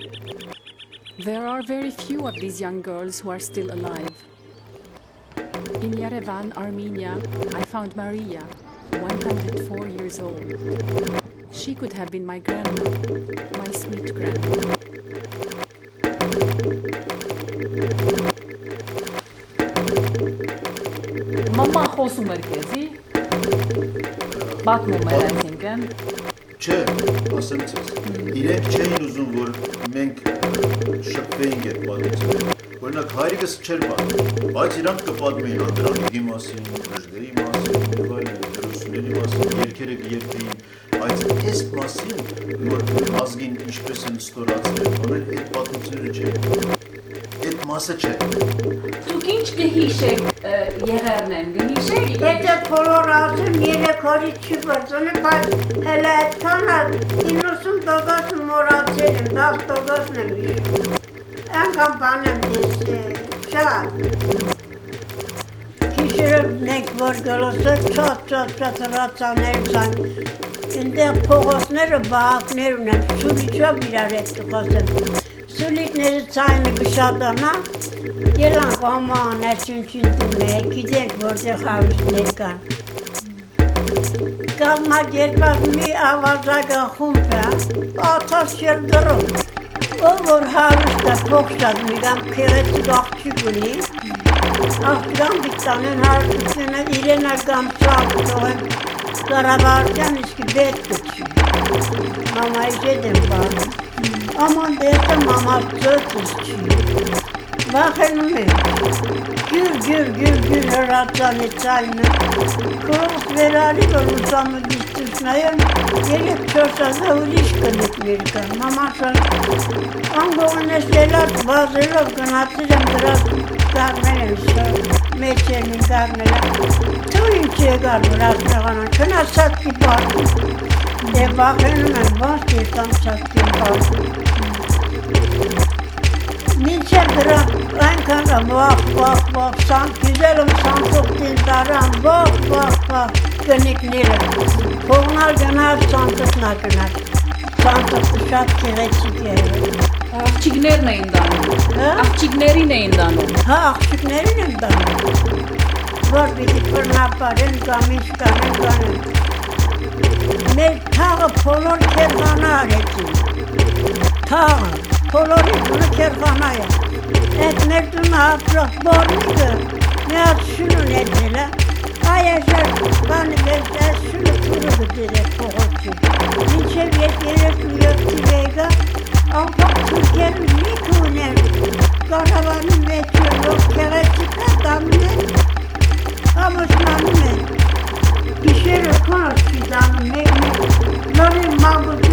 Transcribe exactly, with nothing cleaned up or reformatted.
There are very few of these young girls who are still alive. In Yerevan, Armenia, I found Maria, one hundred four years old. She could have been my grandma, my sweet grandma. Մամա խոսում էր քեզի, պատմում էր այսինքն։ Չէ, ասեմ ցես, իրենք չէին ուզում, որ մենք շփվեինք այդ պատմությունը, օրինակ հայրիկս չէր պատմում, բայց իրանք կպատմեին Անդրանիկի մասին, Դժդեի մասին, եւ այլն, դրոսների մասին, երգերը կերգեին, բայց այս մասին, որ ազգին ինչպես են ստորացնել, ոնել այդ պատմությունները չէ, այդ մասը չէ։ Դուք ինչ կհիշեք եղերնեն, կհիշեք։ Եթե բոլոր ասեմ երեք օրից չի բրծունի, բայց հելը այդքան իննսուն տոկոս մորացել եմ, դաս տոկոսն եմ հիշում։ Անգամ բան եմ դեսել, շատ։ Հիշերով մենք որ գլոսը չատ չատ չատ ռացաներ զան, ընդեղ փողոցները բաղակներ ունեն, սուրիչով իրար հետ կխոսեմ։ Սուլիկները ծայնը կշատանա, ելանք աման աչունչին տուն է, գիտենք որտեղ հավիստներ կան։ Կազմակ երկված մի ավազագը խումբ է, աթաս չեր դրում, ով որ հավիստը փոխշատ միգամ կեղեցիկ աղջիկ ունի, աղջկան բիտանեն հարստությունը իրենա գամ ծաղ տողեն կարավարդյան իսկի բետ կչի, մամայի ժետ եմ բանում։ Aman derse mamaz söz içi. Bakın mı? Gür gür gür gür rahatlan etayını. Kuruluk verali olursamı gittisnayım. Gelip çorsa uliş kılıklarken. Mamasa Angoğun esneler bazılar kanatırım biraz karmeler. Meçenin karmeler. Tüyün çeğer biraz kanan. Kına sat gibi vardı. De bakın ben bahçeden sattım vardı. Minçe bırak, Ankara'da vah vah vah, san güzelim santık dildarım, vah vah vah, gönüklerim. Kovnar gınar, santıklar gınar. Santık uşak kireçik yerim. Աղջիկներն էին դանում։ Հա? Աղջիկներին էին դանում։ Ha, աղջիկներին եմ դանում, որ պիտի բռնապարեն, գամինչ կանեն, կանեն։ Մեր թաղը բոլոր քերվանա արեցին, թաղը, բոլորի դունը քերվանա է, այդ մեր դունը ապրող բորնիկը, մի հատ շուն ունեցել է, այ այսար բանը վերջ այս շունը թուրը գտել է փողոցի, մինչև ետ երեքն յոթի վեգա, ամպակ թուրքերն լիքը ուներ, կարավանի մեջ որ կեղեցիկա դանում են, ամուսնանում են, գիշերը կոնոց չի դանում, նորի մագուտ